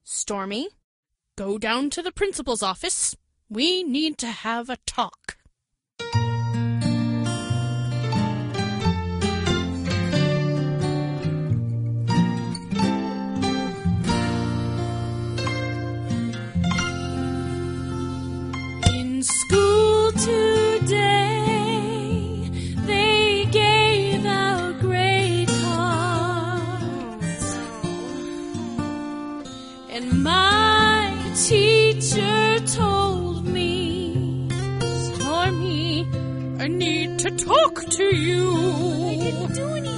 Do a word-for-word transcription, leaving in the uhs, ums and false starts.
Stormy, go down to the principal's office. We need to have a talk. In school today, they gave out grade cards, and my teacher told me, Stormy, I need to talk to you.